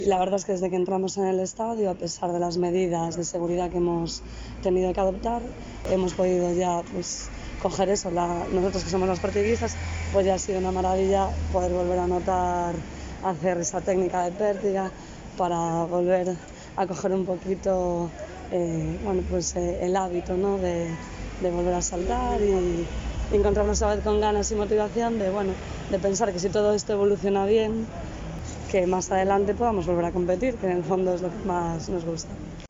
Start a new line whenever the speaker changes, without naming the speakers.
La verdad es que desde que entramos en el estadio, a pesar de las medidas de seguridad que hemos tenido que adoptar, hemos podido ya coger eso. Nosotros que somos los partidistas, pues ya ha sido una maravilla poder volver a notar, hacer esa técnica de pértiga para volver a coger un poquito el hábito, ¿no? de volver a saltar y encontrarnos otra vez con ganas y motivación de pensar que si todo esto evoluciona bien, que más adelante podamos volver a competir, que en el fondo es lo que más nos gusta.